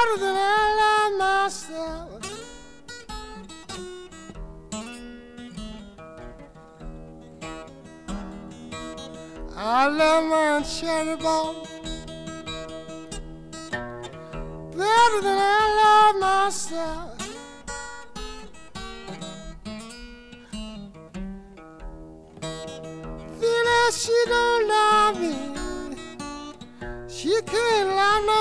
better than I love myself. I love my cherry bomb better than I love myself. Feel that she don't love me, she can't love no